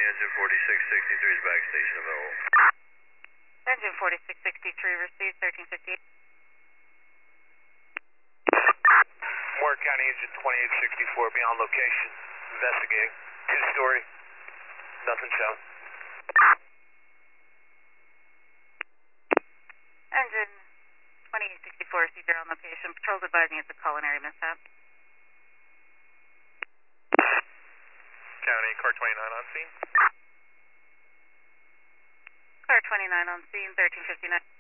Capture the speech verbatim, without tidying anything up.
engine forty-six sixty-three is back station available. Engine forty-six sixty-three received, thirteen fifty-eight. Moore County engine twenty-eight sixty-four beyond location. Investigating. Two-story. Nothing shown. Engine twenty-eight sixty-four received your on location. Patrol's advising it's a culinary mishap. County, car twenty-nine on scene. Car twenty-nine on scene, thirteen fifty-nine.